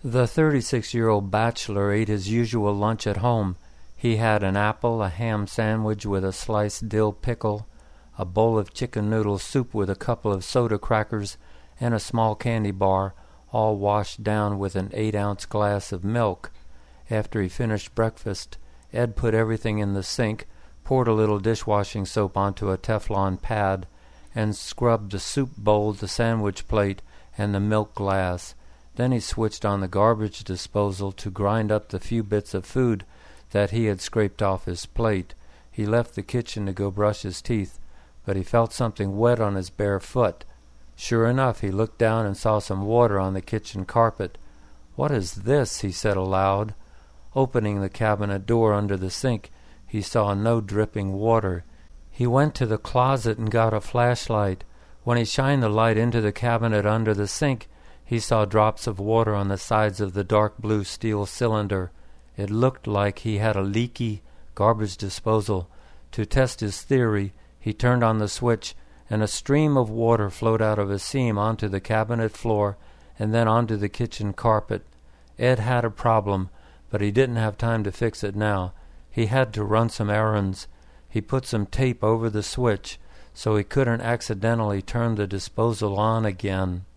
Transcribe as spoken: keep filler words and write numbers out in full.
The thirty-six-year-old bachelor ate his usual lunch at home. He had an apple, a ham sandwich with a sliced dill pickle, a bowl of chicken noodle soup with a couple of soda crackers, and a small candy bar, all washed down with an eight-ounce glass of milk. After he finished breakfast, Ed put everything in the sink, poured a little dishwashing soap onto a Teflon pad, and scrubbed the soup bowl, the sandwich plate, and the milk glass. Then he switched on the garbage disposal to grind up the few bits of food that he had scraped off his plate. He left the kitchen to go brush his teeth, but he felt something wet on his bare foot. Sure enough, he looked down and saw some water on the kitchen carpet. "What is this?" he said aloud. Opening the cabinet door under the sink, he saw no dripping water. He went to the closet and got a flashlight. When he shined the light into the cabinet under the sink, he saw drops of water on the sides of the dark blue steel cylinder. It looked like he had a leaky garbage disposal. To test his theory, he turned on the switch, and a stream of water flowed out of a seam onto the cabinet floor and then onto the kitchen carpet. Ed had a problem, but he didn't have time to fix it now. He had to run some errands. He put some tape over the switch so he couldn't accidentally turn the disposal on again.